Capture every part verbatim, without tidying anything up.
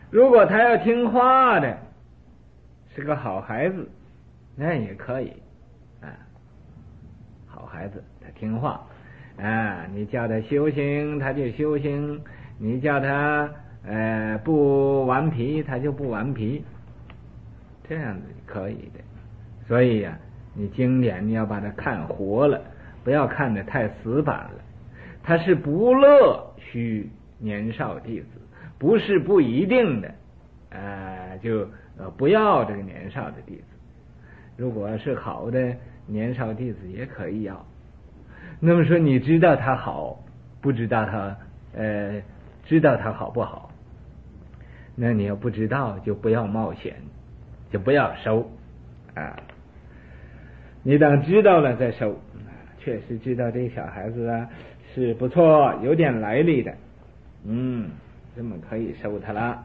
如果他要听话的，是个好孩子，那也可以啊。好孩子，他听话啊，你叫他修行，他就修行；你叫他呃不顽皮，他就不顽皮，这样子可以的。所以呀、啊，你经典你要把它看活了，不要看得太死板了。他是不乐须年少弟子，不是不一定的，呃，就呃不要这个年少的弟子。如果是好的年少弟子也可以要。那么说你知道他好，不知道他呃知道他好不好？那你要不知道就不要冒险，就不要收啊。你等知道了再收。确实知道这个小孩子啊是不错，有点来历的，嗯，这么可以收他了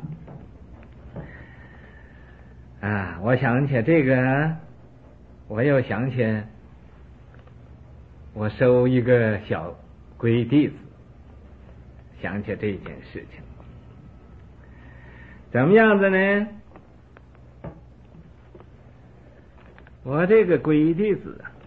啊！我想起这个，我又想起我收一个小闺弟子，想起这件事情，怎么样子呢？我这个闺弟子啊，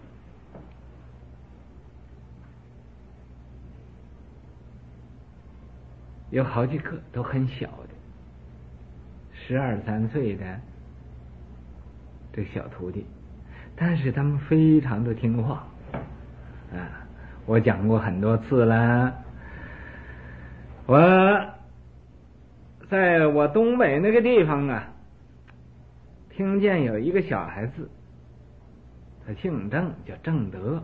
有好几个都很小的，十二三岁的这小徒弟，但是他们非常的听话啊！我讲过很多次了，我在我东北那个地方啊，听见有一个小孩子，他姓郑，叫郑德。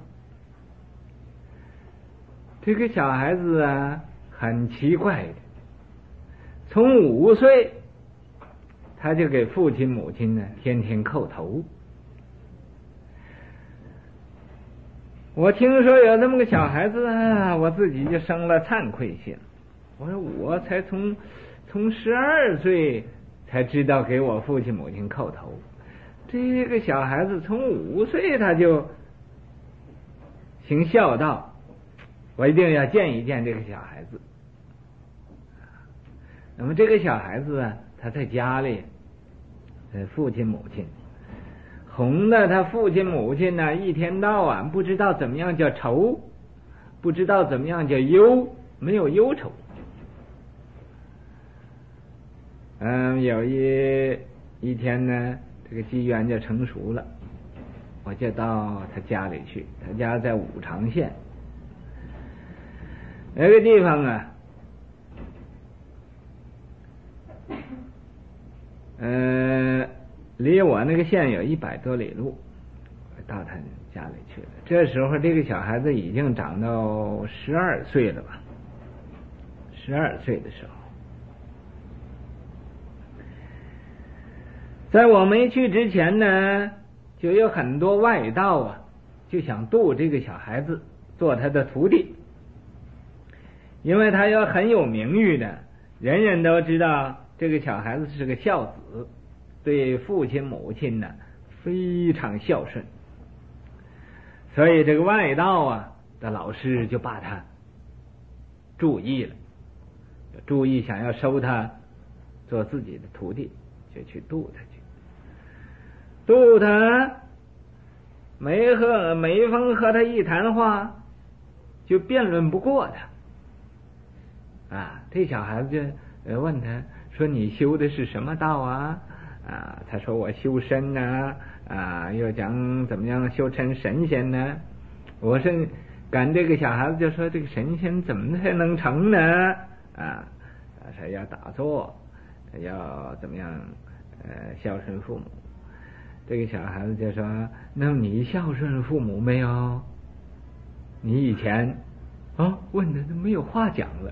这个小孩子啊很奇怪的，从五岁他就给父亲母亲呢天天叩头。我听说有这么个小孩子啊，我自己就生了惭愧心。我说我才从从十二岁才知道给我父亲母亲叩头，这个小孩子从五岁他就行孝道，我一定要见一见这个小孩子。那么这个小孩子啊，他在家里，呃，父亲母亲哄的他父亲母亲呢，一天到晚不知道怎么样叫愁，不知道怎么样叫忧，没有忧愁。嗯，有一一天呢，这个机缘就成熟了，我就到他家里去。他家在五常县那个地方啊，呃，离我那个县有一百多里路，到他家里去了。这时候这个小孩子已经长到十二岁了吧，十二岁的时候，在我没去之前呢，就有很多外道啊，就想度这个小孩子做他的徒弟，因为他要很有名誉的，人人都知道这个小孩子是个孝子，对父亲母亲呢非常孝顺，所以这个外道啊的老师就把他注意了，注意想要收他做自己的徒弟，就去度他去。度他，没和每逢和他一谈话，就辩论不过他。啊，这小孩子就问他说：“你修的是什么道啊？”啊，他说：“我修身呐。”啊，又讲怎么样修成神仙呢？我是赶这个小孩子就说：“这个神仙怎么才能成呢？”啊，他说要打坐，要怎么样？呃，孝顺父母。这个小孩子就说：“那你孝顺父母没有？你以前哦问的都没有话讲了，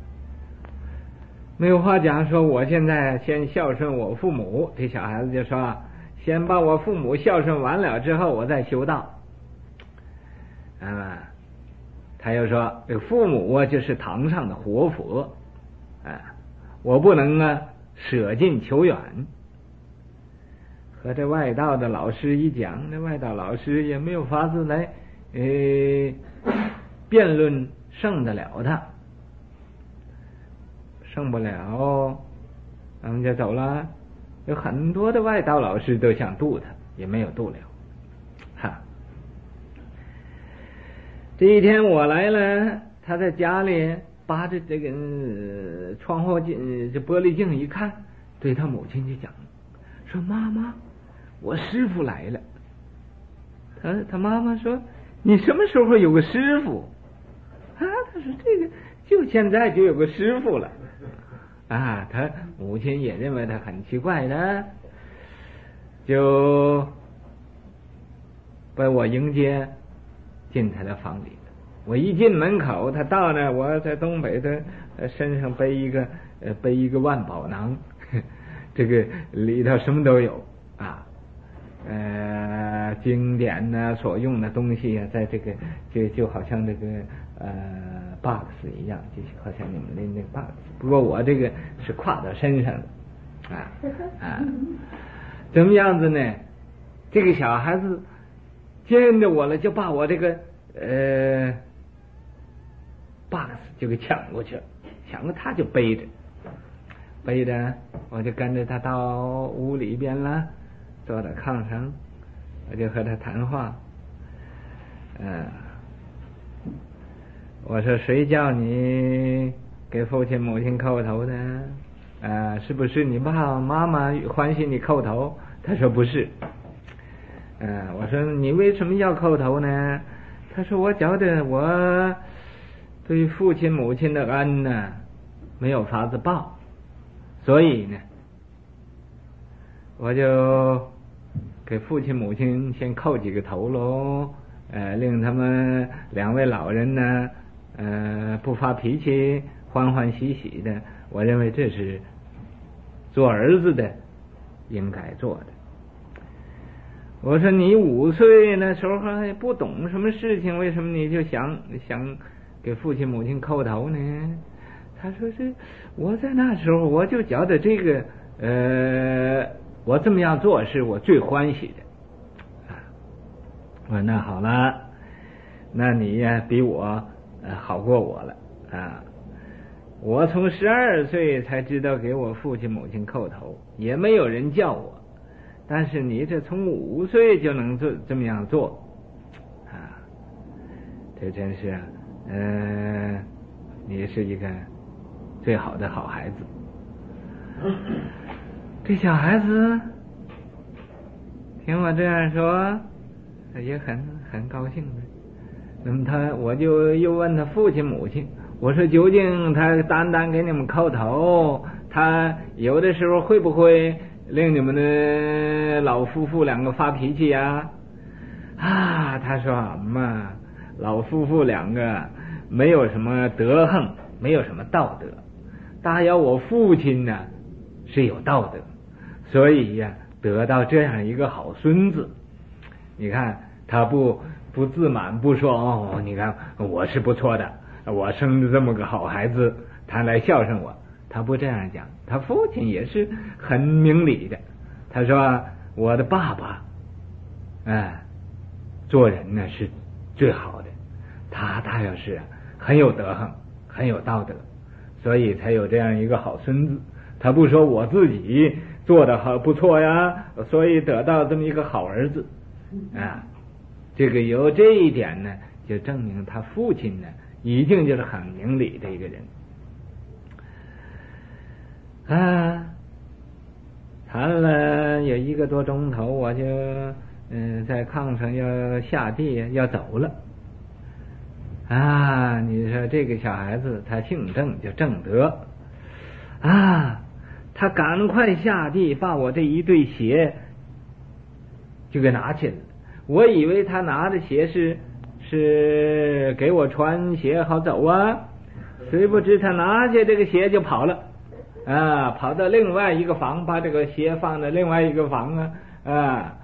没有话讲，说我现在先孝顺我父母。”这小孩子就说：“先把我父母孝顺完了之后，我再修道。”啊，他又说：“这个父母啊，就是堂上的活佛，啊，我不能啊舍近求远。”和这外道的老师一讲，那外道老师也没有法子来呃辩论胜得了他，胜不了， 我们就走了。有很多的外道老师都想渡他，也没有渡了。哈，这一天我来了，他在家里扒着这个、呃、窗户镜，这玻璃镜一看，对他母亲就讲说：“妈妈，我师傅来了。”他他妈妈说：“你什么时候有个师傅？”啊，他说：“这个就现在就有个师傅了。”啊，他母亲也认为他很奇怪的，就把我迎接进他的房里了。我一进门口，他到那，我在东北的身上背一个呃背一个万宝囊，这个里头什么都有啊，呃经典呢所用的东西啊，在这个就就好像这个呃 box 一样，就好像你们的那个 box。不过我这个是挎到身上的啊啊，怎么样子呢？这个小孩子见着我了，就把我这个呃 box 就给抢过去了，抢过他就背着，背着我就跟着他到屋里边了，坐在炕上，我就和他谈话。嗯、呃，我说谁叫你给父亲母亲叩头的？啊、呃，是不是你爸爸妈妈欢喜你叩头？他说不是。嗯、呃，我说你为什么要叩头呢？他说我觉得我对父亲母亲的恩呢没有法子报，所以呢我就给父亲母亲先叩几个头喽，呃，令他们两位老人呢呃不发脾气，欢欢喜喜的。我认为这是做儿子的应该做的。我说你五岁那时候还不懂什么事情，为什么你就想想给父亲母亲叩头呢？他说是我在那时候我就觉得这个呃我这么样做是我最欢喜的。我说那好了，那你呀比我呃好过我了啊！我从十二岁才知道给我父亲母亲叩头，也没有人叫我。但是你这从五岁就能做这么样做啊，这真是嗯、呃，你是一个最好的好孩子。这小孩子听我这样说也很很高兴的。那么他我就又问他父亲母亲，我说究竟他单单给你们叩头，他有的时候会不会令你们的老夫妇两个发脾气呀？啊，他说嘛，老夫妇两个没有什么德行，没有什么道德，大有我父亲呢是有道德，所以呀得到这样一个好孙子。你看他不不自满，不说哦，你看我是不错的，我生的这么个好孩子，他来孝顺我。他不这样讲，他父亲也是很明理的。他说我的爸爸哎做人呢是最好的，他他要是很有德行，很有道德，所以才有这样一个好孙子。他不说我自己做的好不错呀，所以得到这么一个好儿子啊。这个有这一点呢，就证明他父亲呢已经就是很明理的一个人啊。谈了有一个多钟头，我就嗯、呃、在炕上要下地要走了啊。你说这个小孩子他姓郑，叫郑德啊，他赶快下地把我这一对鞋就给拿起来了。我以为他拿着鞋是是给我穿鞋好走啊，谁不知他拿下这个鞋就跑了啊，跑到另外一个房，把这个鞋放在另外一个房啊啊，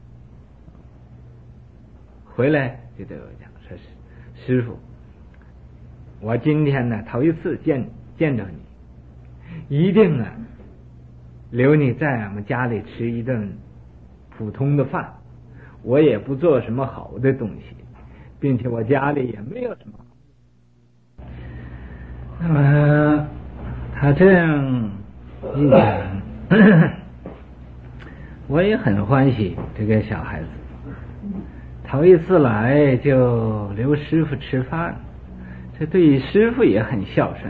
回来就对我讲说是师傅，我今天呢头一次见见着你，一定啊留你在俺们家里吃一顿普通的饭，我也不做什么好的东西，并且我家里也没有什么。那么他这样一讲， 我也很欢喜这个小孩子，头一次来就留师傅吃饭，这对师傅也很孝顺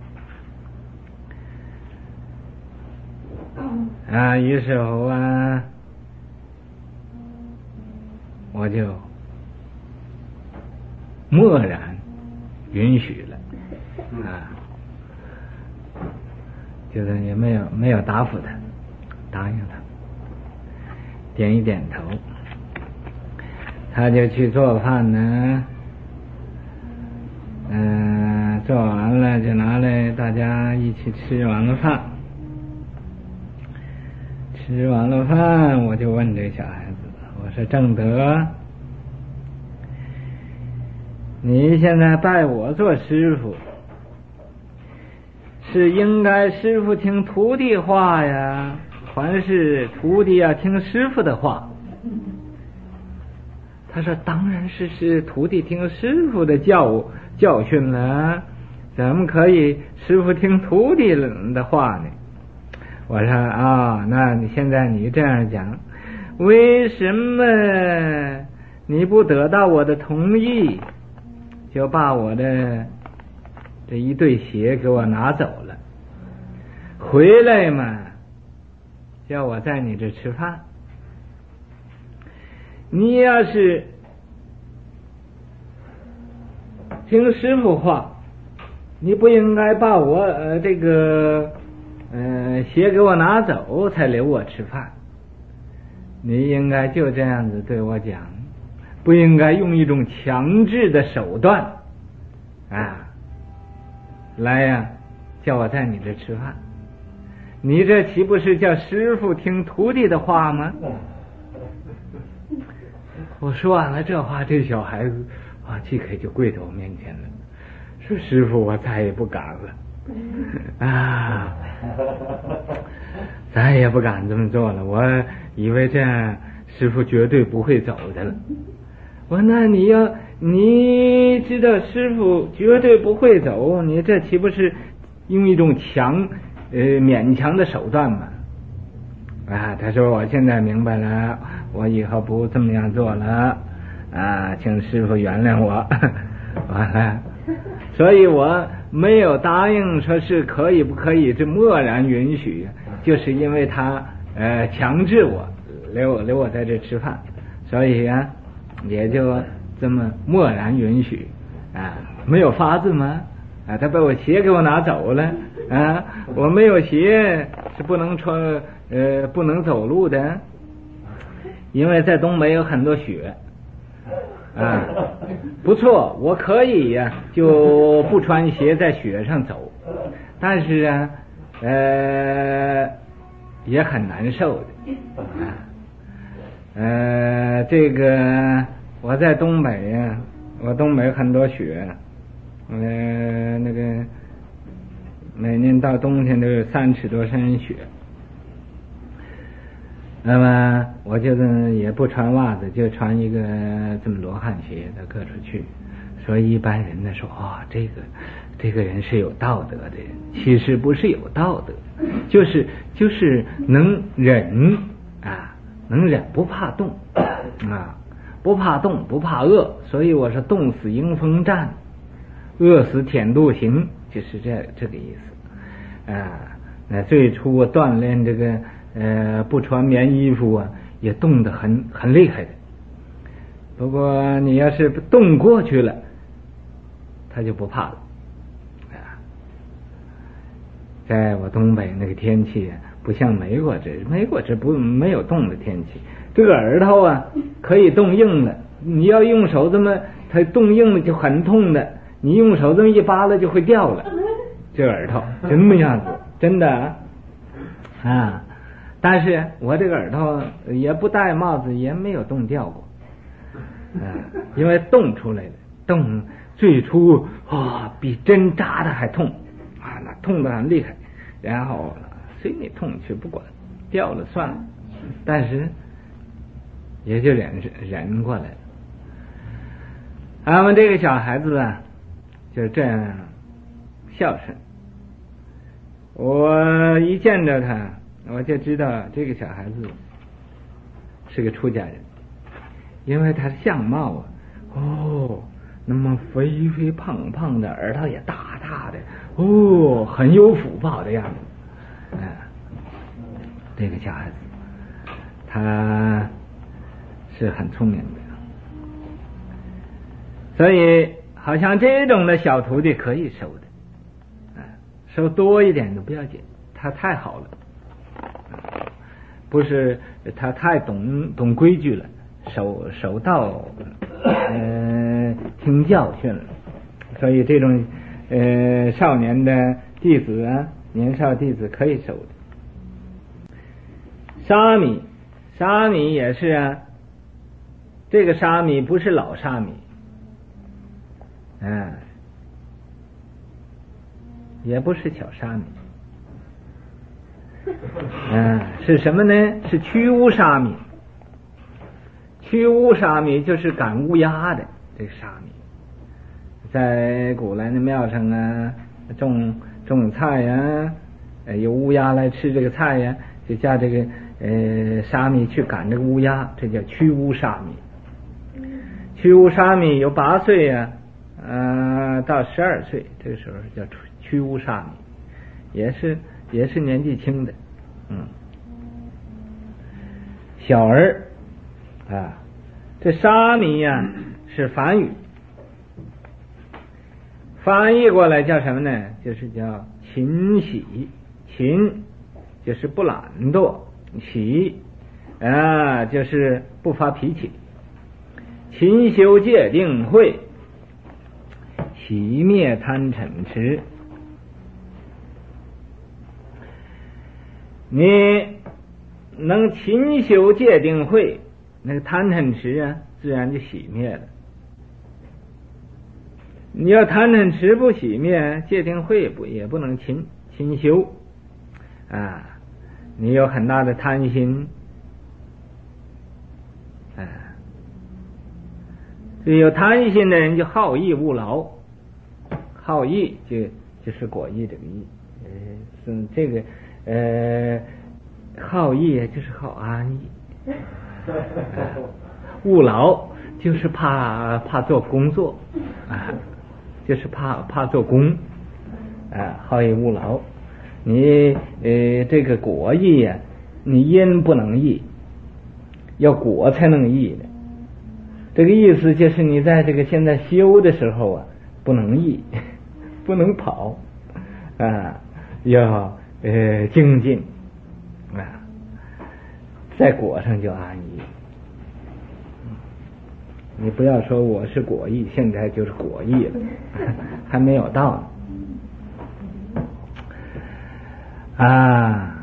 啊。于是乎啊，我就默然允许了啊，就是也没有没有答复他，答应他，点一点头，他就去做饭呢。嗯、呃，做完了就拿来大家一起吃完了饭。吃完了饭，我就问这小孩子，我说正德，你现在拜我做师傅，是应该师傅听徒弟话呀，还是徒弟要听师傅的话？他说当然是是徒弟听师傅的教教训了，怎么可以师傅听徒弟的话呢？我说啊、哦，那你现在你这样讲，为什么你不得到我的同意，就把我的这一对鞋给我拿走了，回来嘛，叫我在你这吃饭。你要是听师傅话，你不应该把我呃这个呃鞋给我拿走才留我吃饭，你应该就这样子对我讲，不应该用一种强制的手段啊来呀、啊、叫我在你这吃饭，你这岂不是叫师傅听徒弟的话吗？我说完了这话，这小孩子啊，即刻就跪在我面前了，说师傅，我再也不敢了啊，再也不敢这么做了。我以为这样师傅绝对不会走的了。我说那你要你知道师傅绝对不会走，你这岂不是用一种强呃勉强的手段吗？啊，他说我现在明白了，我以后不这么样做了啊，请师傅原谅我。完了，所以我没有答应说是可以不可以，这默然允许，就是因为他呃强制我留留我在这吃饭，所以啊也就这么默然允许啊，没有法子吗？啊，他把我鞋给我拿走了啊，我没有鞋是不能穿呃不能走路的，因为在东北有很多雪啊。不错，我可以呀、啊、就不穿鞋在雪上走，但是啊呃也很难受的啊。呃这个我在东北呀、啊，我东北很多雪，呃那个每年到冬天都有三尺多深雪，那么我就是也不穿袜子，就穿一个这么罗汉鞋的搁出去。所以一般人呢说啊、哦，这个这个人是有道德的人，其实不是有道德，就是就是能忍啊，能忍不怕冻啊，不怕冻不怕饿。所以我说冻死迎风站，饿死舔肚行，就是这这个意思啊。那最初我锻炼这个呃不穿棉衣服啊，也冻得很很厉害的。不过你要是冻过去了，他就不怕了啊。在我东北那个天气不像美国这，美国这不没有冻的天气，这个耳朵啊可以冻硬了，你要用手这么它冻硬了就很痛的，你用手这么一扒拉就会掉了，这耳朵就那么样子，真的啊。但是我这个耳朵也不戴帽子，也没有冻掉过啊，因为冻出来的冻最初啊、哦、比针扎的还痛啊，那痛得很厉害，然后随你痛去不管，掉了算了，但是也就忍忍过来了。俺们这个小孩子啊就这样孝顺，我一见着他我就知道这个小孩子是个出家人，因为他的相貌啊，哦，那么肥肥胖胖的，耳朵也大大的，哦，很有福报的样子。哎，这个小孩子，他是很聪明的，所以好像这种的小徒弟可以收的，哎，收多一点都不要紧，他太好了。不是他太懂懂规矩了，守守道，呃，听教训了，所以这种呃少年的弟子啊，年少弟子可以收的。沙弥，沙弥也是啊，这个沙弥不是老沙弥，嗯，也不是小沙弥。嗯，是什么呢？是驱乌沙弥。驱乌沙弥就是赶乌鸦的这个沙弥，在古来的庙上啊，种种菜呀、啊，有乌鸦来吃这个菜呀、啊，就叫这个呃沙弥去赶这个乌鸦，这叫驱乌沙弥。驱乌沙弥有八岁呀、啊，呃到十二岁，这个时候叫驱乌沙弥，也是。也是年纪轻的，嗯，小儿啊，这沙弥呀、啊、是梵语，翻译过来叫什么呢？就是叫勤喜，勤就是不懒惰，喜啊就是不发脾气，勤修戒定慧，熄灭贪嗔痴。你能勤修戒定慧，那个贪嗔痴啊，自然就熄灭了。你要贪嗔痴不熄灭，戒定慧不也不能勤勤修啊。你有很大的贪心，啊，所以有贪心的人就好逸恶劳，好逸就就是果逸这个逸，呃，是这个。呃，好逸就是好安逸，务劳就是怕怕做工作啊，就是怕怕做工啊，好逸恶劳。你呃这个果逸呀，你因不能逸，要果才能逸的。这个意思就是你在这个现在修的时候啊，不能逸，不能跑啊，要。呃，精进啊，在果上就安逸。你不要说我是果逸，现在就是果逸了，还没有到呢。啊，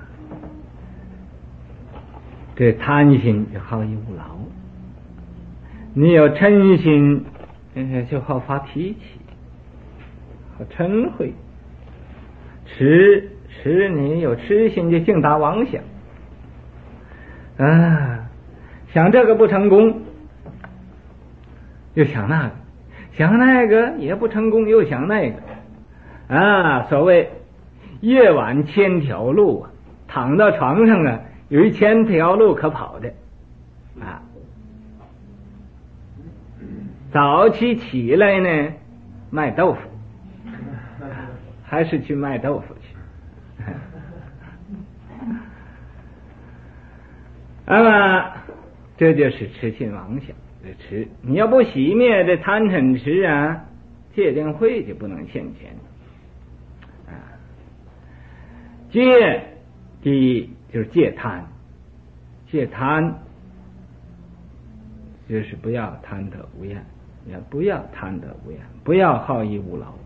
这贪心就好逸恶劳，你有嗔心，就好发脾气，好嗔恚，痴。痴你有痴心就净打妄想啊，想这个不成功又想那个，想那个也不成功又想那个啊，所谓夜晚千条路啊，躺到床上啊有一千条路可跑的啊，早起起来呢卖豆腐，还是去卖豆腐去。那么这就是痴心妄想的痴，你要不熄灭这贪嗔痴啊，戒定慧就不能现前啊。戒第一就是戒贪，戒贪就是不要贪得无厌，也不要贪得无厌，不要好逸恶劳。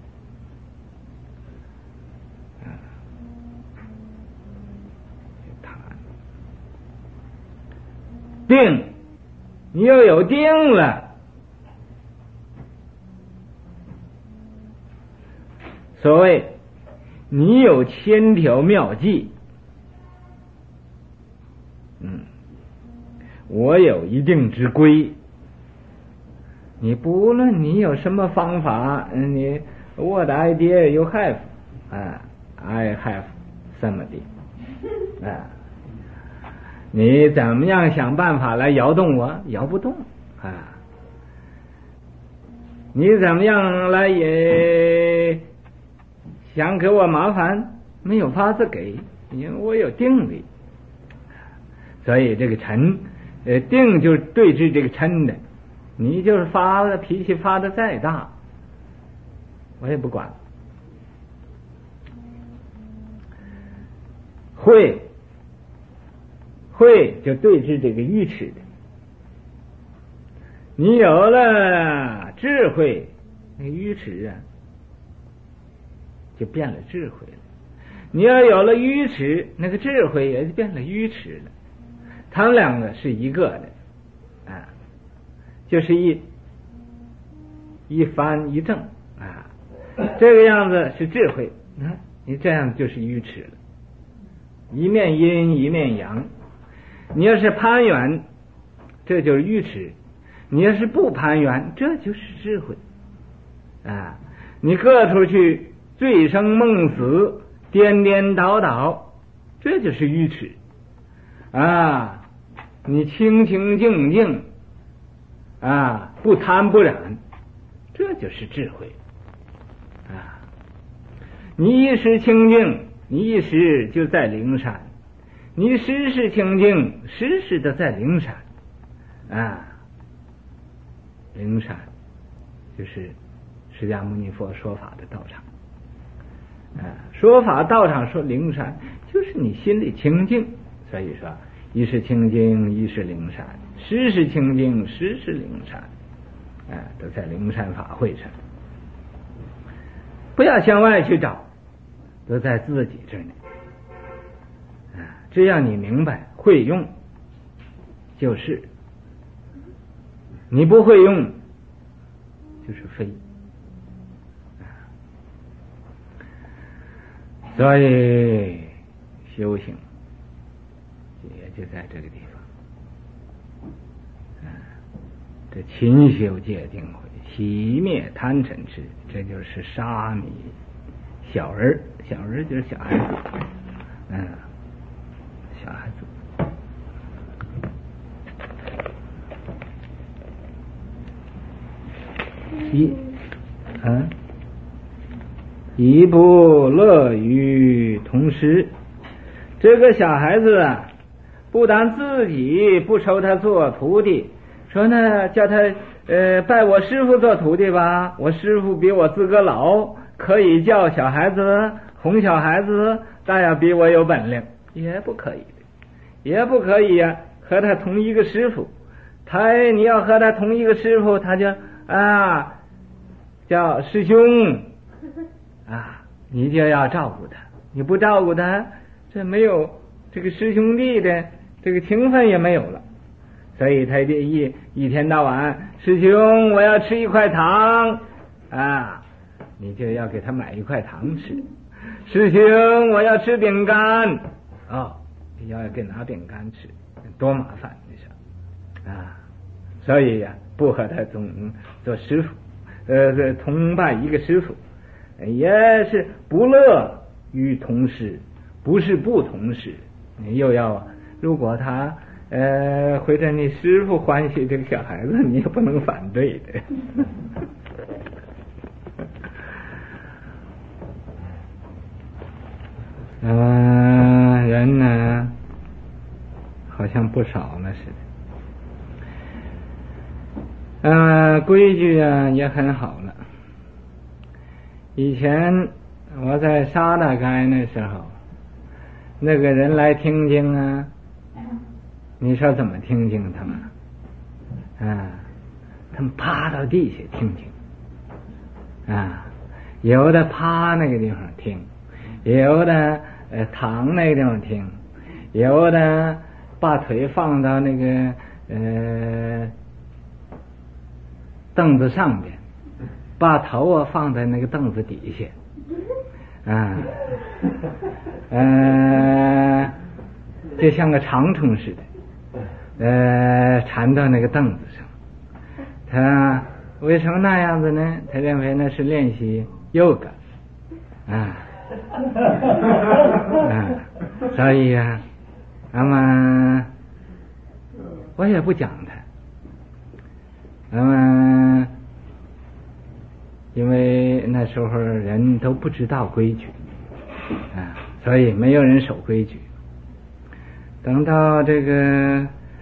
定，你要有定了，所谓你有千条妙计，嗯，我有一定之规，你不论你有什么方法，你 what idea you have 啊 I have somebody 啊你怎么样想办法来摇动我？摇不动啊！你怎么样来也想给我麻烦？没有法子给，因为我有定力。所以这个嗔，呃，定就是对治这个嗔的。你就是发的脾气发的再大，我也不管。慧，慧就对治这个愚痴的。你有了智慧，那个愚痴啊，就变了智慧了。你要有了愚痴，那个智慧也就变了愚痴了。他们两个是一个的，啊，就是一一翻一正啊，这个样子是智慧。啊，你这样就是愚痴了，一面阴一面阳。你要是攀援，这就是愚痴；你要是不攀援，这就是智慧啊！你各处去醉生梦死，颠颠倒倒，这就是愚痴啊！你清清静静啊，不贪不染，这就是智慧啊！你一时清净，你一时就在灵山；你时时清净，时时的在灵山啊！灵山就是释迦牟尼佛说法的道场啊，说法道场说灵山，就是你心里清净。所以说，一是清净，一是灵山；时时清净，时时灵山，啊，都在灵山法会上。不要向外去找，都在自己这里。啊，只要你明白会用，就是；你不会用，就是非。所以修行也就在这个地方，啊，这勤修戒定慧，熄灭贪嗔痴，这就是沙弥小儿，小儿就是小孩子，嗯，小孩子。一，嗯。一不乐于同师，这个小孩子啊，不但自己不收他做徒弟，说呢叫他呃拜我师父做徒弟吧，我师父比我资格老，可以教小孩子哄小孩子，但要比我有本领，也不可以，也不可以呀、啊，和他同一个师父，他你要和他同一个师父，他就啊叫师兄。啊，你就要照顾他，你不照顾他，这没有这个师兄弟的这个情分也没有了。所以他一一天到晚，师兄我要吃一块糖啊，你就要给他买一块糖吃。师兄我要吃饼干，哦，要给拿饼干吃，多麻烦你说啊！所以呀、啊，不和他总做师傅，呃，同拜一个师傅。也是不乐于同师，不是不同师。你又要，如果他呃会让你师傅欢喜这个小孩子，你也不能反对的。那么人呢，好像不少了似的。呃，规矩啊也很好了。以前我在沙达该那时候，那个人来听经啊，你说怎么听经他们？啊，他们趴到地下听经，啊，有的趴那个地方听，有的呃躺那个地方听，有的把腿放到那个呃凳子上边。把头啊放在那个凳子底下，啊，呃，就像个长虫似的，呃，缠到那个凳子上。他为什么那样子呢？他认为那是练习 yoga， 啊，啊，所以啊，那么我也不讲他。那么因为那时候人都不知道规矩啊，所以没有人守规矩。等到这个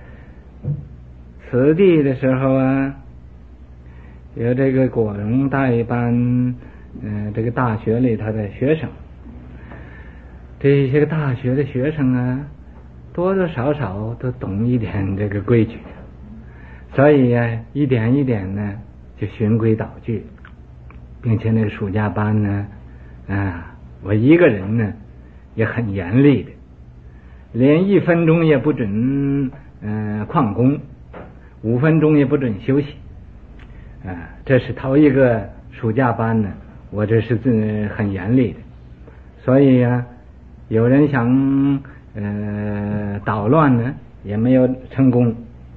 此地的时候啊，有这个果荣带班，嗯、呃，这个大学里头的学生，这些个大学的学生啊，多多少少都懂一点这个规矩，所以啊，一点一点呢就循规蹈矩，并且那个暑假班呢，啊，我一个人呢也很严厉的，连一分钟也不准嗯、呃、旷工，五分钟也不准休息，啊，这是头一个暑假班呢，我这是自很严厉的，所以啊，有人想呃捣乱呢，也没有成功。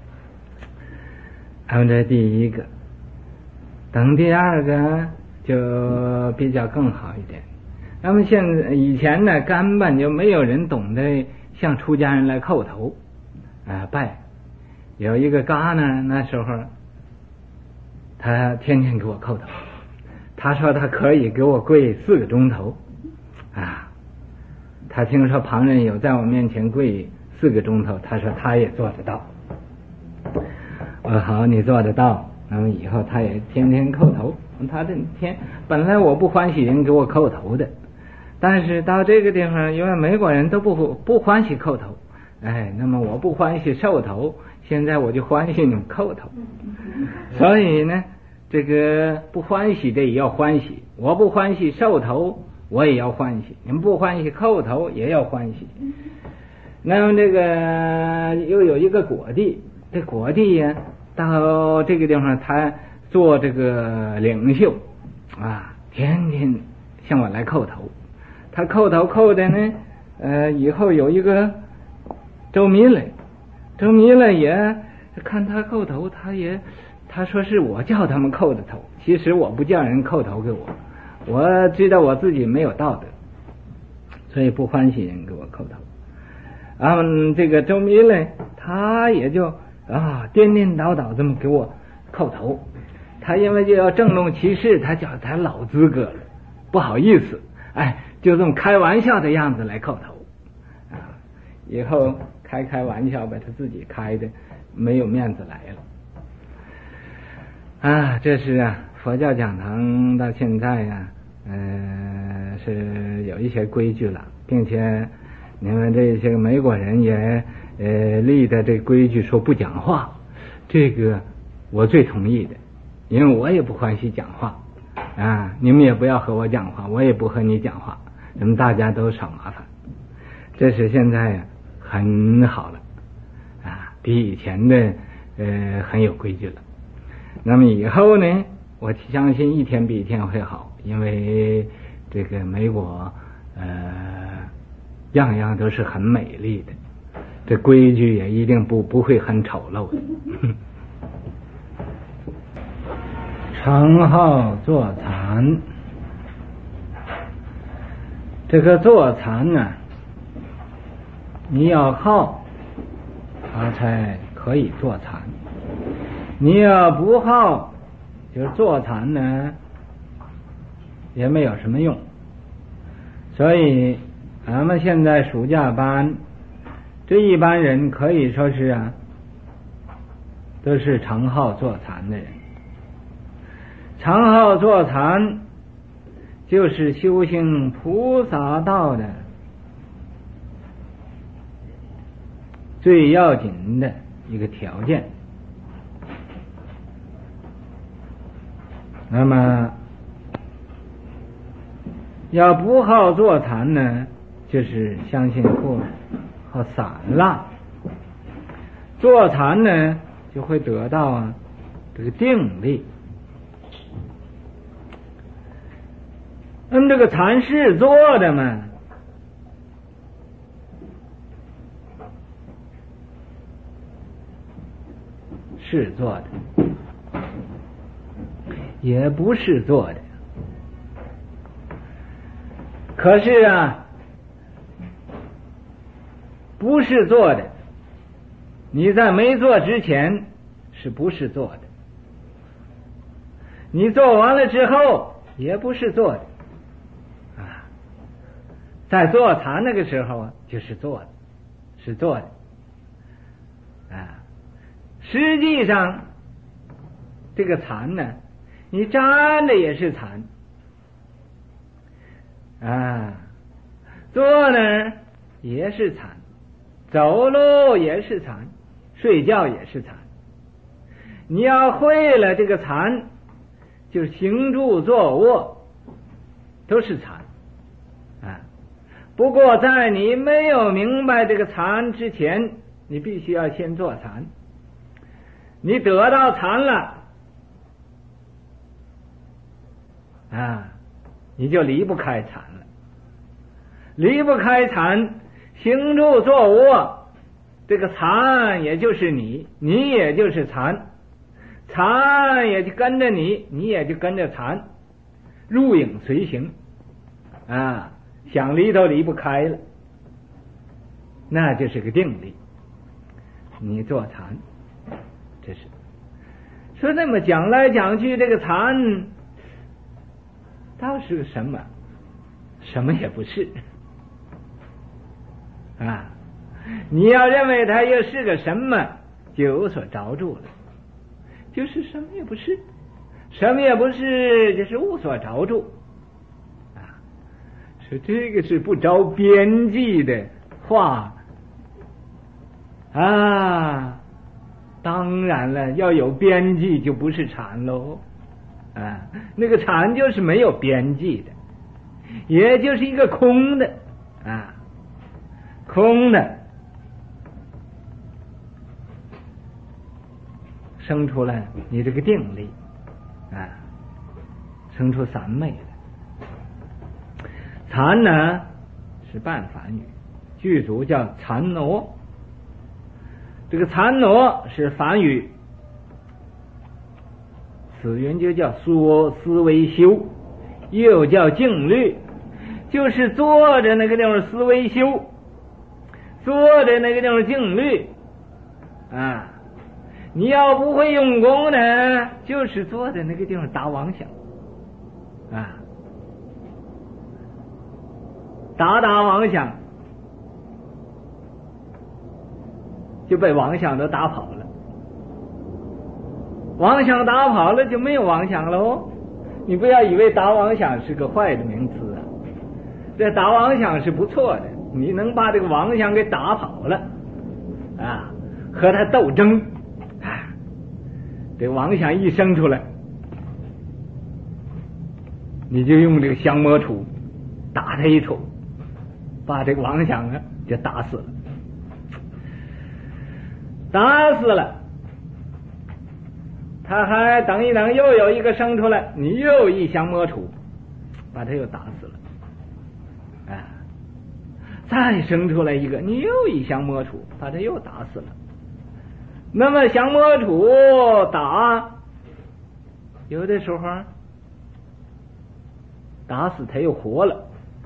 他们这第一个，等第二个就比较更好一点。那么现在以前呢，根本就没有人懂得向出家人来叩头啊拜。有一个嘎呢，那时候他天天给我叩头，他说他可以给我跪四个钟头啊。他听说旁人有在我面前跪四个钟头，他说他也做得到。我说好，你做得到，那么以后他也天天叩头。他这天本来我不欢喜人给我叩头的，但是到这个地方，因为美国人都不不欢喜叩头，哎，那么我不欢喜受头，现在我就欢喜你们叩头。所以呢，这个不欢喜的也要欢喜，我不欢喜受头，我也要欢喜，你们不欢喜叩头也要欢喜。那么这个又有一个果地，这果地呀，到这个地方他做这个领袖啊，天天向我来叩头。他叩头叩的呢，呃，以后有一个周弥勒，周弥勒也看他叩头，他也他说是我叫他们叩的头，其实我不叫人叩头给我，我知道我自己没有道德，所以不欢喜人给我叩头。然后这个周弥勒他也就啊颠颠倒倒这么给我叩头，他因为就要郑重其事，他叫他老资格了，不好意思，哎，就这么开玩笑的样子来叩头啊。以后开开玩笑把他自己开的没有面子来了啊。这是啊，佛教讲堂到现在呀、啊，呃，是有一些规矩了，并且你们这些美国人也呃立的这规矩，说不讲话，这个我最同意的，因为我也不欢喜讲话啊，你们也不要和我讲话，我也不和你讲话，咱们大家都少麻烦。这是现在呀、啊、很好了啊，比以前的呃很有规矩了。那么以后呢，我相信一天比一天会好，因为这个美国呃样样都是很美丽的，这规矩也一定不不会很丑陋的。常好坐禅，这个坐禅呢，你要好，他才可以坐禅；你要不好，就是坐禅呢，也没有什么用。所以咱们现在暑假班这一般人可以说是啊，都是常好坐禅的人。常好坐禅就是修行菩萨道的最要紧的一个条件。那么要不好坐禅呢，就是相信或和散乱。坐禅呢，就会得到啊这个定力。那么这个禅是做的嘛，是做的，也不是做的。可是啊，不是做的， 你在没做之前是不是做的？你做完了之后也不是做的啊。在坐禅那个时候啊，就是做的，是做的啊。实际上这个禅呢，你站着也是禅啊，坐呢也是禅，走路也是禅，睡觉也是禅。你要会了这个禅，就行住坐卧都是禅啊。不过在你没有明白这个禅之前，你必须要先做禅。你得到禅了啊，你就离不开禅了。离不开禅，行住坐卧，这个禅也就是你，你也就是禅，禅也就跟着你，你也就跟着禅，入影随形啊，想离都离不开了，那就是个定力。你坐禅，这是说那么讲来讲去，这个禅它是个什么？什么也不是啊！你要认为它又是个什么，就有所着住了，就是什么也不是，什么也不是，就是无所着住啊！说这个是不着边际的话啊！当然了，要有边际就不是禅喽啊！那个禅就是没有边际的，也就是一个空的啊，空的生出来你这个定力啊，生出三昧来。禅呢是半梵语，剧组叫禅挪。这个禅挪是梵语，此云就叫说思维修，又叫静虑，就是坐着那个地方思维修，坐着那个地方静虑啊。你要不会用功呢，就是坐在那个地方打妄想啊，打打妄想，就被妄想都打跑了。妄想打跑了就没有妄想了哦。你不要以为打妄想是个坏的名词啊，这打妄想是不错的，你能把这个妄想给打跑了啊，和他斗争啊，这妄想一生出来，你就用这个降魔杵打他一杵，把这个妄想啊就打死了。打死了，他还等一等，又有一个生出来，你又一降魔杵，把他又打死了，啊，再生出来一个，你又一降魔杵，把他又打死了。那么降魔杵打，有的时候打死他又活了。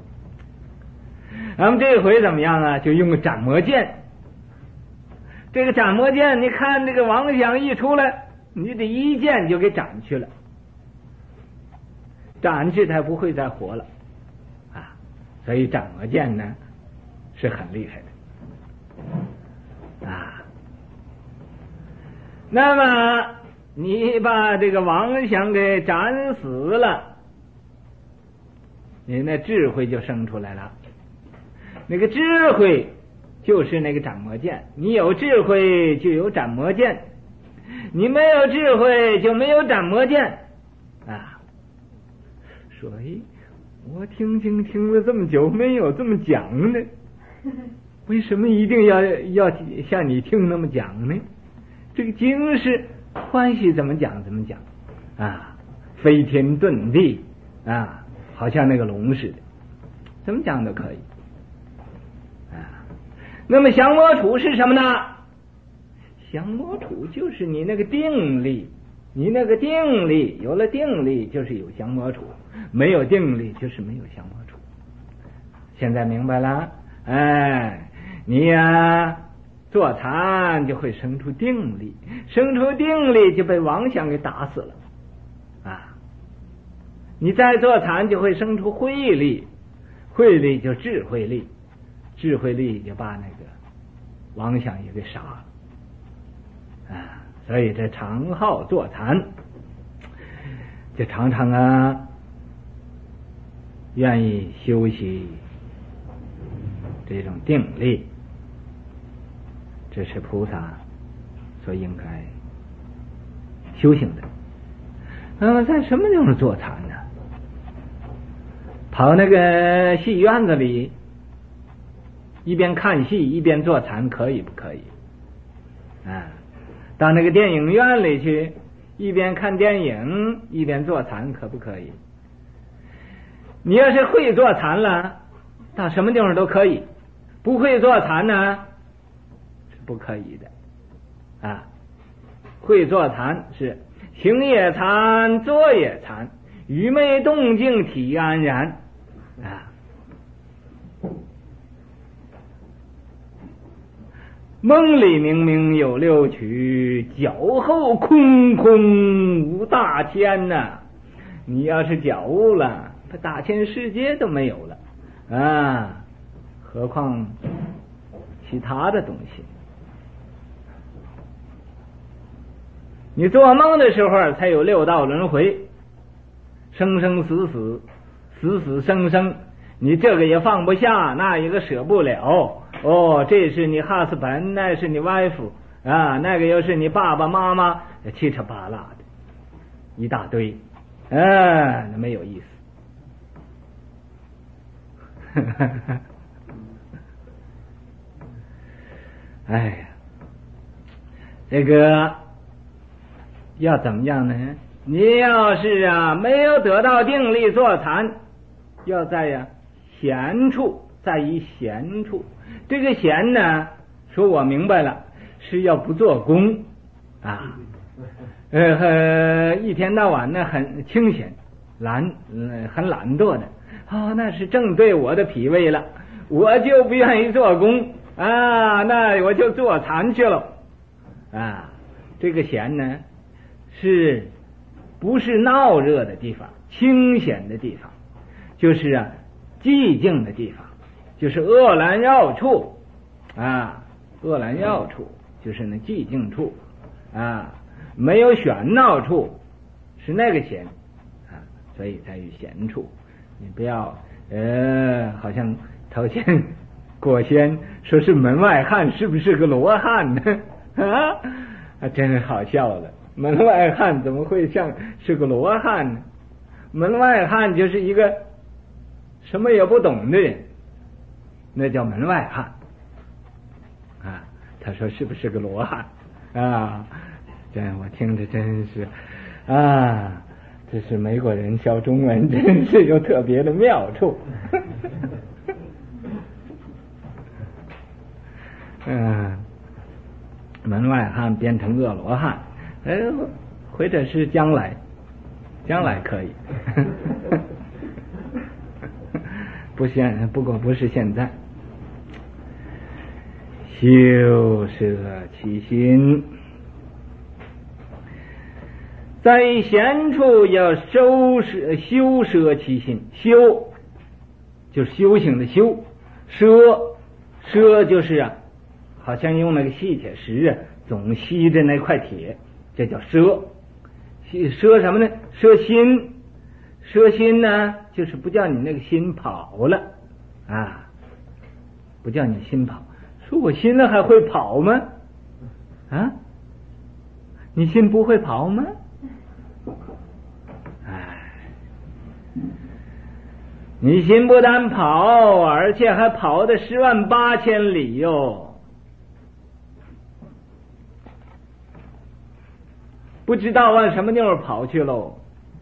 那么这回怎么样啊？就用个斩魔剑。这个斩魔剑，你看这个妄想一出来，你得一剑就给斩去了，斩去他不会再活了啊！所以斩魔剑呢是很厉害的啊。那么你把这个妄想给斩死了，你那智慧就生出来了。那个智慧就是那个斩魔剑，你有智慧就有斩魔剑，你没有智慧就没有斩魔剑啊。所以我听经听了这么久没有这么讲呢，为什么一定要要像你听那么讲呢？这个经是欢喜怎么讲怎么讲啊，飞天遁地啊，好像那个龙似的，怎么讲都可以。那么降魔杵是什么呢？降魔杵就是你那个定力，你那个定力有了定力就是有降魔杵，没有定力就是没有降魔杵。现在明白了？哎，你呀、啊、 坐禅就会生出定力，生出定力就被妄想给打死了啊！你再坐禅就会生出慧力，慧力就智慧力，智慧力就把那个妄想也给杀了啊！所以这常好坐禅，就常常啊愿意修习这种定力，这是菩萨所应该修行的。那么在什么地方坐禅呢？跑那个戏院子里一边看戏一边坐禅可以不可以啊？到那个电影院里去一边看电影一边坐禅可不可以？你要是会坐禅了，到什么地方都可以；不会坐禅呢，是不可以的啊。会坐禅是行也禅，坐也禅，愚昧动静体安然啊。梦里明明有六曲，脚后空空无大千呐、啊！你要是觉悟了，这大千世界都没有了啊，何况其他的东西？你做梦的时候才有六道轮回，生生死死，死死生生，你这个也放不下，那一个舍不了。哦，这是你哈斯本，那是你 wife 啊，那个又是你爸爸妈妈，七扯八拉的一大堆，啊，那没有意思。哎呀，这个要怎么样呢？你要是啊没有得到定力坐禅，要在呀闲处，在于闲处。这个闲呢，说我明白了，是要不做功啊，呃，一天到晚呢很清闲，懒，呃，很懒惰的。哦，那是正对我的脾胃了，我就不愿意做功啊，那我就坐禅去了啊。这个闲呢，是不是闹热的地方，清闲的地方，就是啊寂静的地方，就是恶兰绕处啊，恶兰绕处就是那寂静处啊，没有喧闹处，是那个闲啊，所以在于闲处。你不要呃，好像头前果先说是门外汉，是不是个罗汉呢？啊，真是好笑了。门外汉怎么会像是个罗汉呢？门外汉就是一个什么也不懂的人，那叫门外汉啊。他说是不是个罗汉啊？真我听着真是啊。这是美国人教中文，真是有特别的妙处。嗯，门外汉变成恶罗汉，哎，或者是将来，将来可以，不现，不过不是现在。修摄其心。在闲处要收摄修摄其心，修就是修行的修，摄摄就是啊，好像用那个吸铁石啊，总吸着那块铁，这叫摄。摄什么呢？摄心，摄心呢，就是不叫你那个心跑了啊，不叫你心跑。说我心呢还会跑吗？啊，你心不会跑吗？你心不但跑，而且还跑得十万八千里哟，不知道往什么地方跑去喽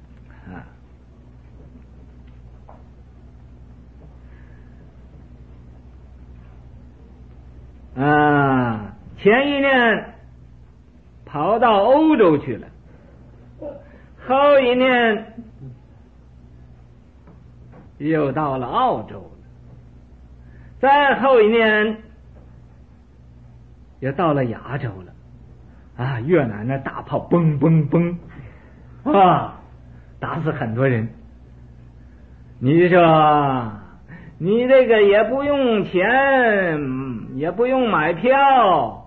啊！啊，前一年跑到欧洲去了，后一年又到了澳洲了，再后一年也到了亚洲了啊，越南那大炮嘣嘣嘣啊，打死很多人。你说你这个也不用钱，也不用买票，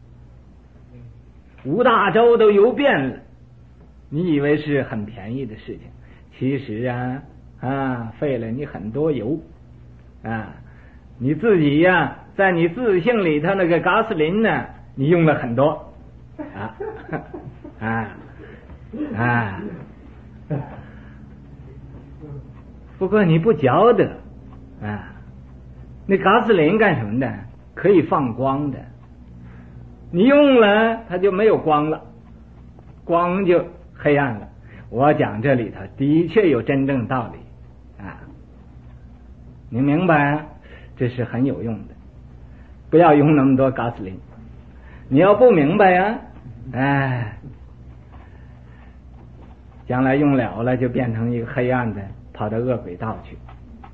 五大洲都游遍了，你以为是很便宜的事情，其实啊啊费了你很多油啊，你自己呀、啊、在你自信里头那个嘎斯林呢，你用了很多啊啊啊，不过你不觉得啊，那嘎斯林干什么的？可以放光的，你用了它就没有光了，光就黑暗了。我讲这里头的确有真正道理啊，你明白？这是很有用的，不要用那么多嘎斯林。你要不明白呀、啊，哎，将来用了了就变成一个黑暗的，跑到恶鬼道去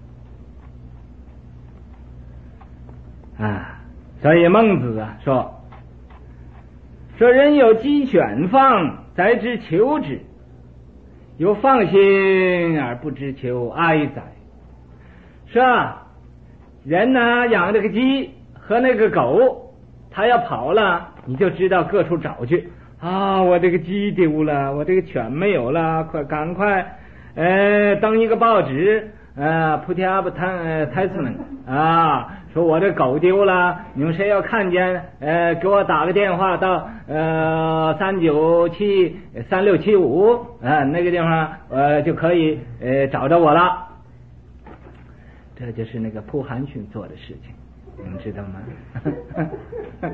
啊。所以孟子啊说说人有鸡犬放，哉之求之，有放心而不知求，哀哉。是啊，人呢养这个鸡和那个狗，他要跑了，你就知道各处找去啊，我这个鸡丢了，我这个犬没有了，快赶快呃登一个报纸呃 put up advertisement 啊，说我这狗丢了，你们谁要看见呃给我打个电话到呃三九七三六七五啊那个地方呃就可以呃找着我了。这就是那个蒲寒训做的事情，你们知道吗？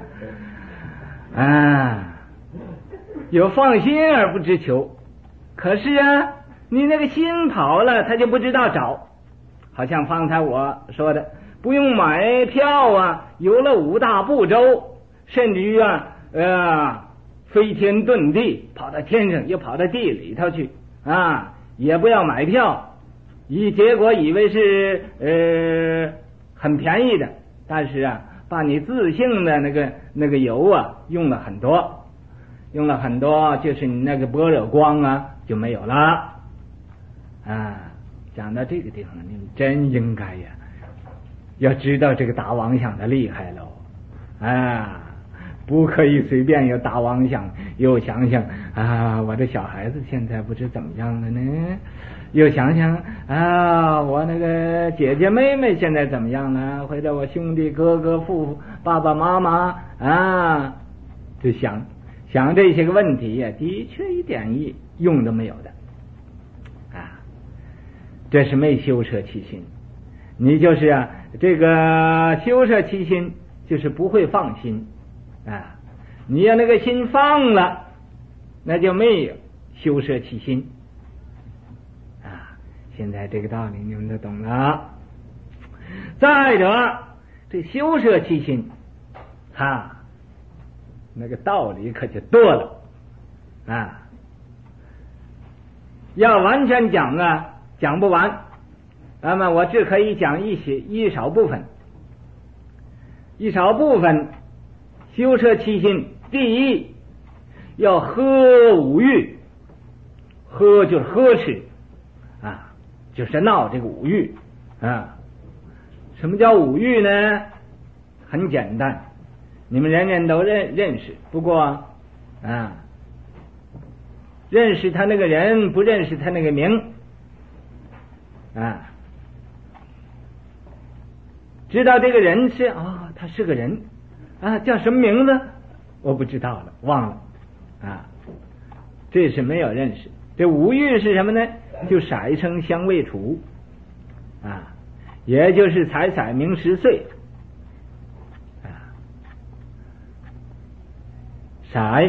啊，有放心而不知求，可是啊你那个心跑了，他就不知道找。好像方才我说的，不用买票啊，游了五大部洲，甚至于啊呃飞天遁地，跑到天上又跑到地里头去啊，也不要买票，以结果以为是呃很便宜的，但是啊把你自信的那个那个油啊用了很多，用了很多，就是你那个般若光啊就没有了啊。讲到这个地方，你们真应该呀，要知道这个打妄想的厉害喽啊！不可以随便又打妄想，又想想啊，我这小孩子现在不知怎么样了呢？又想想啊，我那个姐姐妹妹现在怎么样了？或者我兄弟哥哥父爸爸妈妈啊，就想想这些个问题呀，的确一点意用都没有的。这是没修摄其心，你就是啊，这个修摄其心就是不会放心啊。你要那个心放了，那就没有修摄其心啊。现在这个道理你们都懂了。再者，这修摄其心，哈，那个道理可就多了啊。要完全讲啊。讲不完，那么我只可以讲一些一少部分，一少部分修摄其心。第一，要呵五欲，呵就是呵斥啊，就是闹这个五欲啊。什么叫五欲呢？很简单，你们人人都认认识，不过啊，认识他那个人，不认识他那个名。啊，知道这个人是啊、哦，他是个人啊，叫什么名字我不知道了，忘了啊，这是没有认识。这五欲是什么呢？就色声香味触啊，也就是财色名食睡啊，色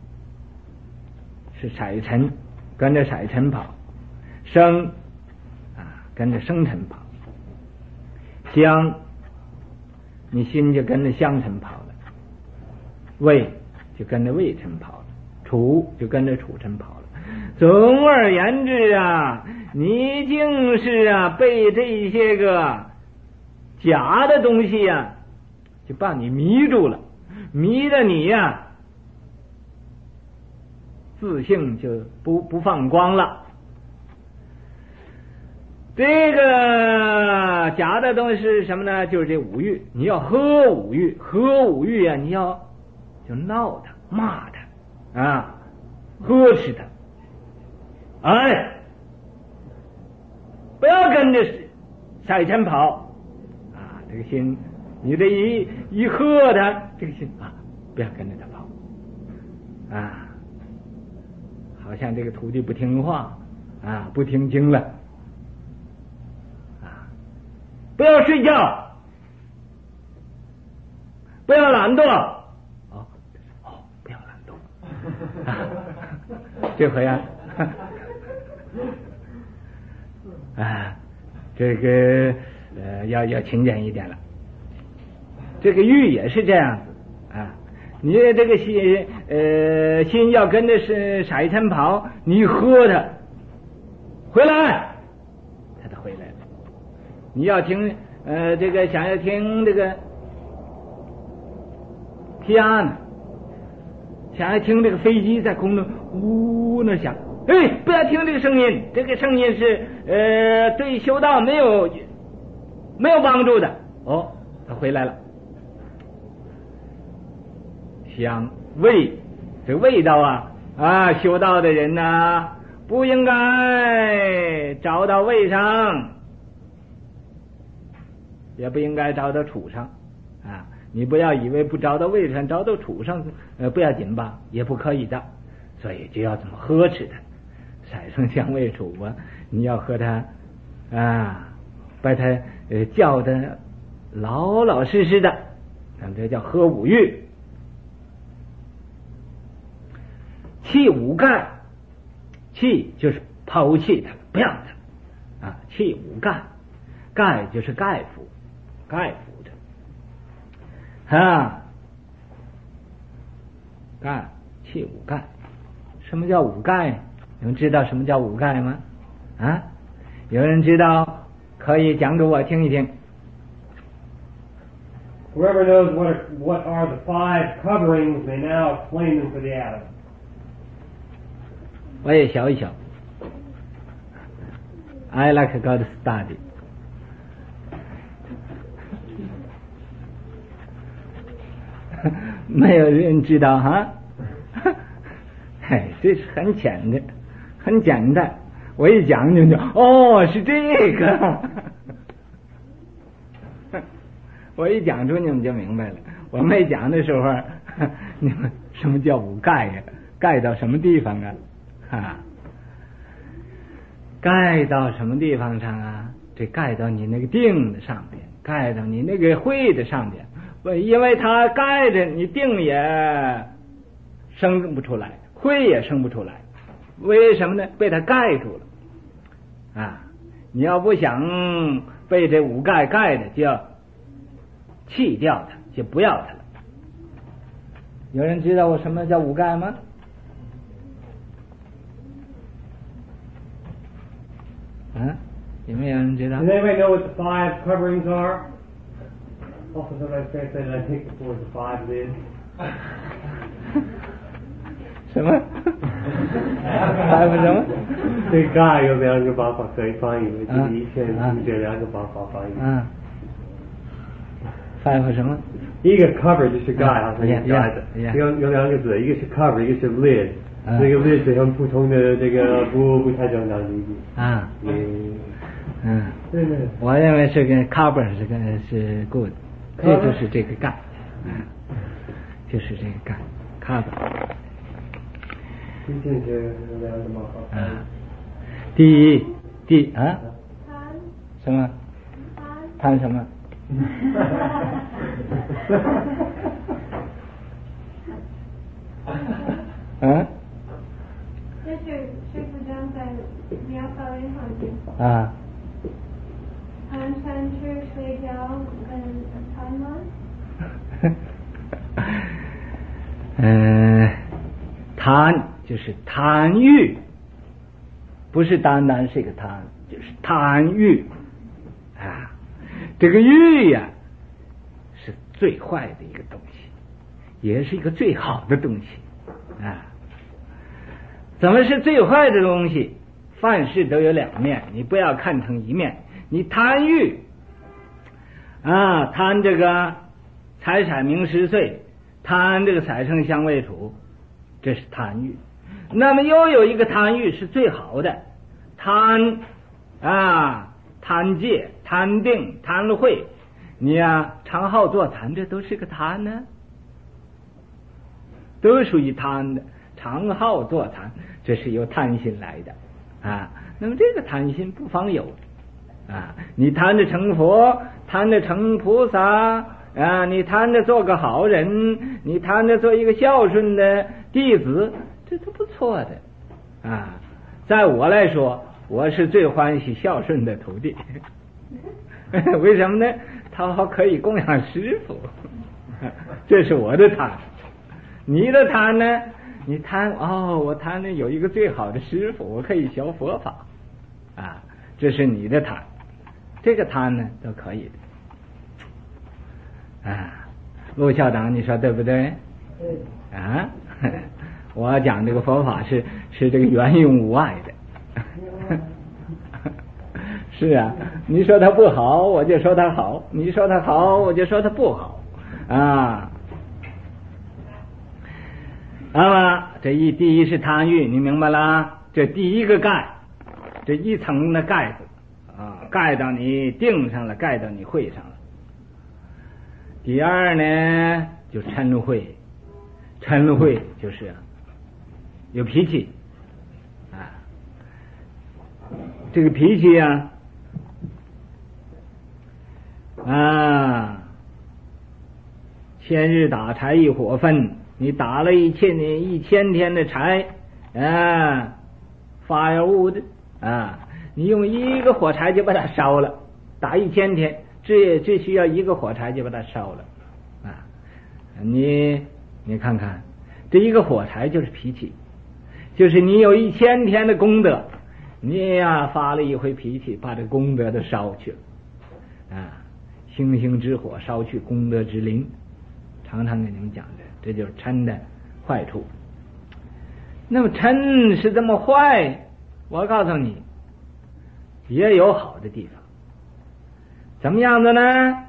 是色尘，跟着色尘跑，声跟着声尘跑，香你心就跟着香尘跑了，味就跟着味尘跑了，触就跟着触尘跑了。总而言之啊，你竟是啊被这些个假的东西啊就把你迷住了。 迷的你呀、啊，自性就不不放光了。这个假的东西是什么呢？就是这五欲，你要喝五欲，喝五欲啊，你要就闹他，骂他啊，呵斥他，哎，不要跟着赛前跑啊！这个心，你这一一喝他，这个心啊，不要跟着他跑啊！好像这个徒弟不听话啊，不听经了啊！不要睡觉，不要懒惰哦哦，不要懒惰啊！这回啊。啊，这个呃，要要勤俭一点了。这个欲也是这样子啊，你这个心呃心要跟着是骰尘跑，你喝它回来，它就回来了。你要听呃这个想要听这个 piano， 想要听这个飞机在空中呜那响。哎，不要听这个声音，这个声音是呃对修道没有没有帮助的。哦，他回来了。香味，这味道啊啊，修道的人呐、啊，不应该找到位上，也不应该找到处上啊。你不要以为不找到位上，找到处上呃不要紧吧，也不可以的。所以就要怎么呵斥他。色声香味触啊，你要和他啊，把他呃教的老老实实的，咱们这叫喝五欲。弃五盖，弃就是抛弃他，不要他啊，弃五盖，盖就是盖服，盖服着啊，盖弃五盖。什么叫五盖？你们知道什么叫五盖吗？啊，有人知道可以讲给我听一听。 Whoever knows what are, what are the five coverings, they now explain them for the atom. 我也小一小。I like God study. 没有人知道哈？嘿，这是很浅的。很简单，我一讲你们就哦是这个，我一讲出你们就明白了。我没讲的时候，你们什么叫五盖呀？盖到什么地方啊？啊，盖到什么地方上啊？这盖到你那个定的上边，盖到你那个会的上边。不，因为它盖着你定也生不出来，会也生不出来。为什么呢？被它盖住了啊！你要不想被这五盖盖的，就要弃掉它，就不要它了。有人知道我什么叫五盖吗？啊，有没有人知道 Does anybody know what the five coverings are? Also, sometimes translated, I think, before the five lids. 什么？还有什么？ 这盖有两个方法可以翻译，就是以前这两个方法翻译。 嗯。five什么？ 一个 cover 就是盖，好像一个盖子，有有两个字，一个是 cover， 一个是 lid。这个 lid 是很普通的，这个不不太正当理解。啊。嗯。 嗯。对对。我认为是跟 cover 是跟是 good， 这就是这个盖，嗯，就是这个盖 cover。啊，第一，第啊，什么？贪什么？嗯？ 这是师父刚才描导银行的。 啊。 贪嗔痴睡觉跟贪婪。 嗯，贪。就是贪欲，不是单单是一个贪，就是贪欲啊！这个欲呀、啊，是最坏的一个东西， 也是一个最好的东西啊。怎么是最坏的东西？凡事都有两面，你不要看成一面。你贪欲啊，贪这个财产名食睡，贪这个财生香味触，这是贪欲。那么又有一个贪欲是最好的，贪啊，贪戒、贪定、贪慧，你呀常好坐禅，这都是个贪呢，都属于贪的。常好坐禅，这是由贪心来的啊。那么这个贪心不妨有啊，你贪着成佛，贪着成菩萨啊，你贪着做个好人，你贪着做一个孝顺的弟子，这都不错的啊。在我来说，我是最欢喜孝顺的徒弟。为什么呢？他好可以供养师傅，这是我的贪。你的贪呢？你贪哦，我贪呢有一个最好的师傅，我可以学佛法啊，这是你的贪。这个贪呢都可以的啊。陆校长，你说对不对？对啊。我讲这个佛法是是这个圆融无碍的。是啊，你说它不好，我就说它好；你说它好，我就说它不好啊。那么这一第一是贪欲，你明白了？这第一个盖，这一层的盖子啊，盖到你定上了，盖到你会上了。第二呢，就嗔恚，嗔恚就是有脾气啊，这个脾气啊啊，千日打柴一火焚。你打了一千年一千天的柴啊，发烟雾的啊，你用一个火柴就把它烧了，打一千天，只只需要一个火柴就把它烧了啊。你你看看，这一个火柴就是脾气，就是你有一千天的功德，你呀发了一回脾气，把这功德都烧去了啊。星星之火烧去功德之灵，常常给你们讲的。这就是嗔的坏处。那么嗔是这么坏，我告诉你，也有好的地方。怎么样子呢？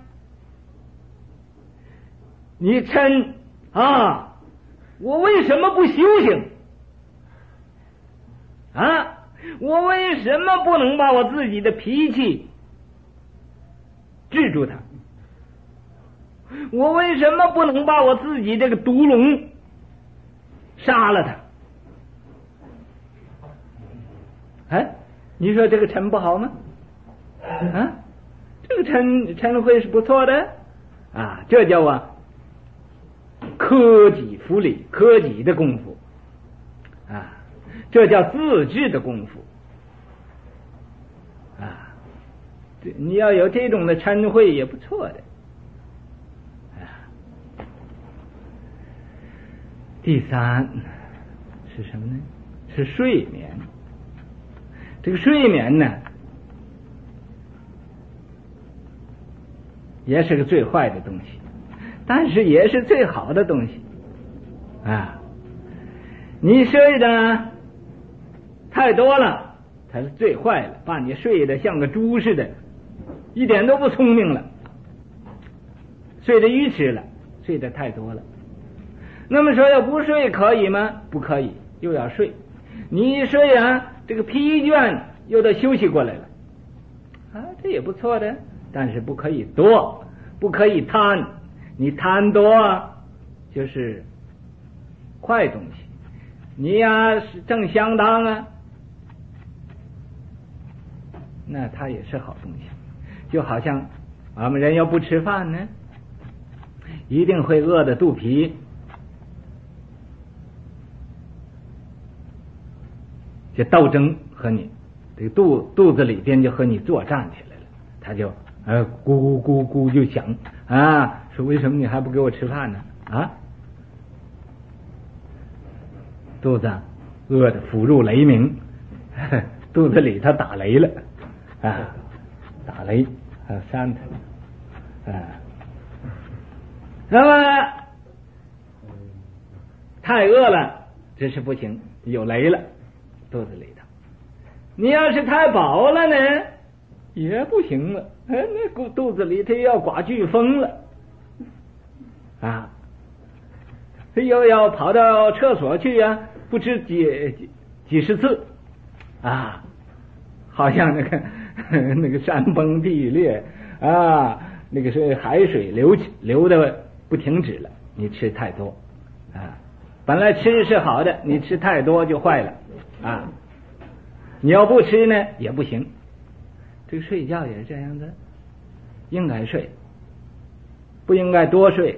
你嗔啊，我为什么不修行啊？我为什么不能把我自己的脾气制住它？我为什么不能把我自己这个毒龙杀了他？哎，你说这个嗔不好吗？啊，这个嗔嗔会是不错的啊，这叫啊科己服理，科己的功夫啊，这叫自制的功夫啊，你要有这种的嗔会也不错的。第三是什么呢？是睡眠。这个睡眠呢，也是个最坏的东西，但是也是最好的东西啊。你睡的太多了，它是最坏了，把你睡得像个猪似的，一点都不聪明了，睡得愚痴了，睡得太多了。那么说要不睡可以吗？不可以，又要睡。你一睡啊，这个疲倦又得休息过来了啊，这也不错的，但是不可以多，不可以贪。你贪多就是坏东西，你呀是正相当啊，那它也是好东西。就好像我们人要不吃饭呢，一定会饿得肚皮。就斗争和你这个肚肚子里边就和你作战起来了，他就呃咕咕咕咕就响啊，说为什么你还不给我吃饭呢？啊，肚子饿得腹如雷鸣，呵呵肚子里他打雷了啊，打雷啊扇他啊。那么太饿了，这是不行，有雷了，肚子里头。你要是太饱了呢，也不行了，哎，那肚子里头要刮飓风了，啊，又要跑到厕所去呀、啊，不知几几几十次，啊，好像那个那个山崩地裂啊，那个是海水流流的不停止了，你吃太多啊，本来吃是好的，你吃太多就坏了啊。你要不吃呢也不行，这个睡觉也是这样的，应该睡，不应该多睡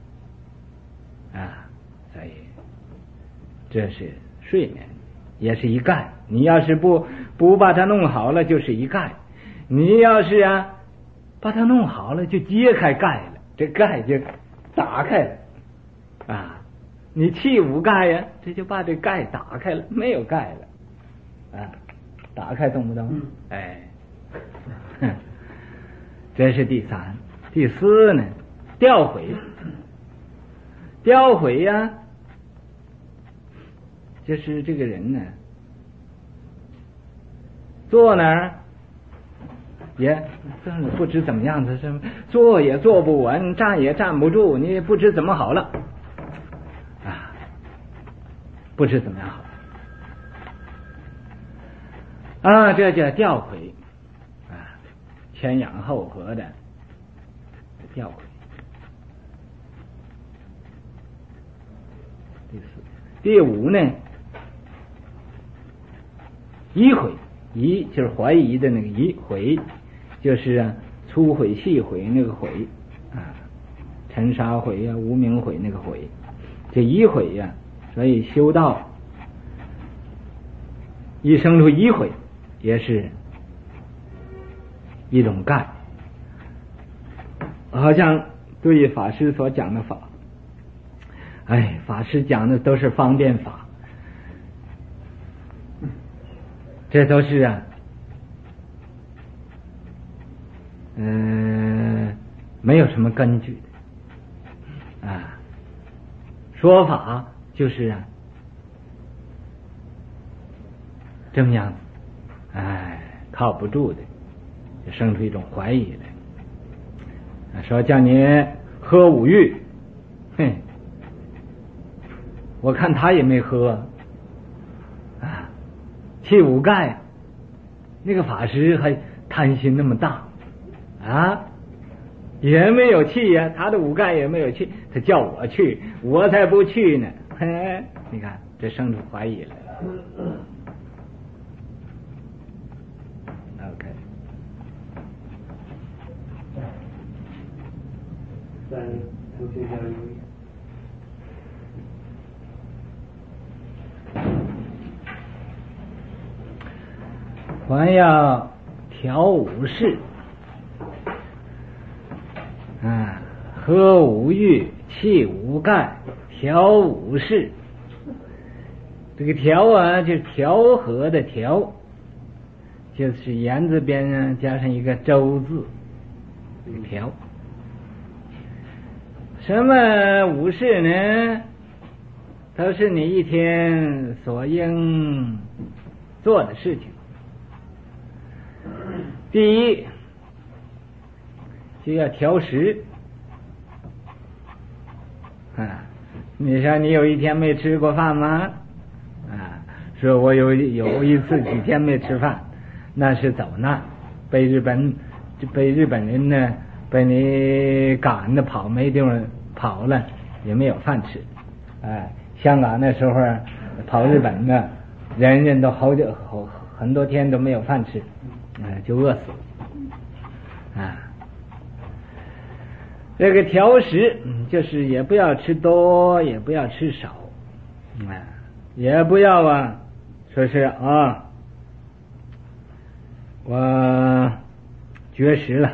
啊，所以这是睡眠，也是一盖。你要是不不把它弄好了，就是一盖；你要是啊把它弄好了，就揭开盖了，这盖就打开了啊。你气无盖呀，这就把这盖打开了，没有盖了啊。打开懂不懂？嗯、哎，这是第三。第四呢，吊毁。吊毁呀、啊，就是这个人呢，坐那儿也不知怎么样子，是坐也坐不稳，站也站不住，你也不知怎么好了啊，不知怎么样好。啊，这叫吊毁啊，前仰后合的吊毁。第四、第五呢，疑毁，疑就是怀疑的那个疑，毁就是啊粗毁细毁那个毁啊，尘沙毁啊，无名毁那个毁，这疑毁呀、啊，所以修道一生出疑毁。也是一种盖，好像对法师所讲的法，哎，法师讲的都是方便法，这都是啊，嗯、呃，没有什么根据的啊，说法就是啊，这么样子。哎，靠不住的，就生出一种怀疑来。说叫你喝五浴，哼，我看他也没喝啊。气五盖，那个法师还贪心那么大啊，也没有气呀、啊，他的五盖也没有气，他叫我去，我才不去呢。嘿，你看这生出怀疑来。 三同学教育， 还要调五事啊，喝五浴，气五盖，调五事。这个调啊，就是调和的调，就是言字边上加上一个周字，这个调。什么五事呢？都是你一天所应做的事情。第一，就要调食啊！你说你有一天没吃过饭吗？啊，说我有有一次几天没吃饭，那是走难，被日本被日本人呢。被你赶的跑没地方跑了，也没有饭吃。哎，香港那时候跑日本的，人人都好久好很多天都没有饭吃，哎，就饿死了。啊，这个调食就是也不要吃多，也不要吃少，哎，也不要啊，说是啊，我绝食了。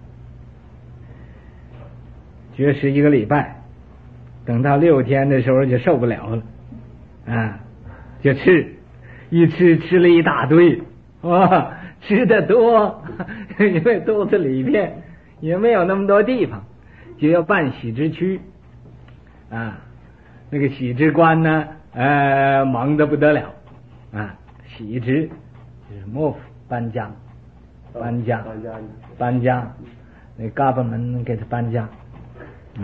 绝食一个礼拜，等到六天的时候就受不了了，啊，就吃，一吃吃了一大堆，哇，吃的多，因为肚子里边也没有那么多地方，就要办喜之躯，啊， 那个洗职官呢，呃，忙得不得了啊！洗职就是幕府搬家，搬家，搬家，那government给他搬家。嗯，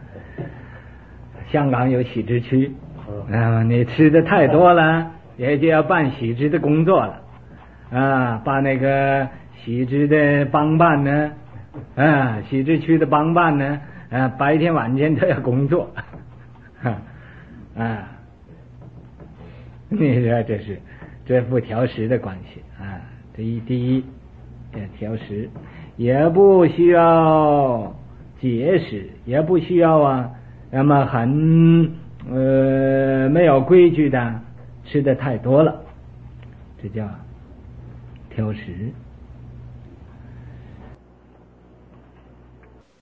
香港有洗职区，啊，你吃的太多了，也就要办洗职的工作了，啊，把那个洗职的帮办呢，啊，洗职区的帮办呢，啊，白天晚间都要工作，啊，你说这是这不调时的关系啊？第一，第一，这调时也不需要节食，也不需要啊，那么很呃没有规矩的吃的太多了，这叫挑食。